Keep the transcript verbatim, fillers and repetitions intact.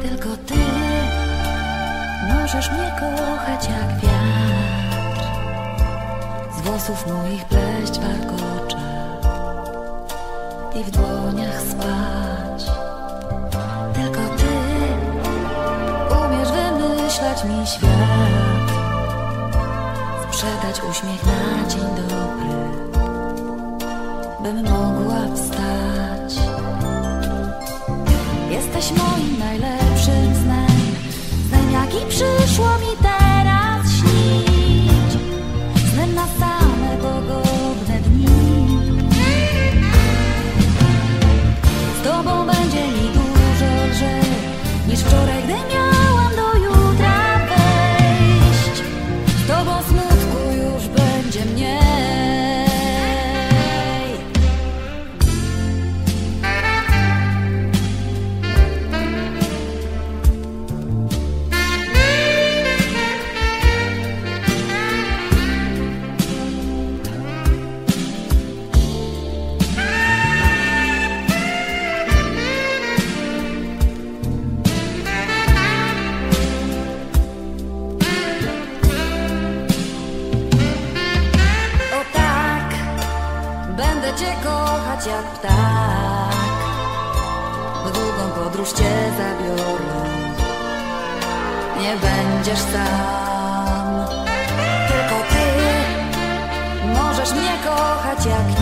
Tylko ty możesz mnie kochać jak wiatr, z włosów moich pleść warkocze i w dłoniach spać. Tylko ty umiesz wymyślać mi świat, sprzedać uśmiech na dzień dobry, bym mogła wstać. Jesteś moim najlepszym snem, snem jaki przyszło mi teraz śnić, snem na same pogodne dni. Z tobą będzie mi dużo lżej niż wczoraj, gdy miałam do jutra wejść. Z tobą smutku już będzie mniej. Będę cię kochać jak ptak, w długą podróż cię zabiorę. Nie będziesz sam. Tylko ty możesz mnie kochać jak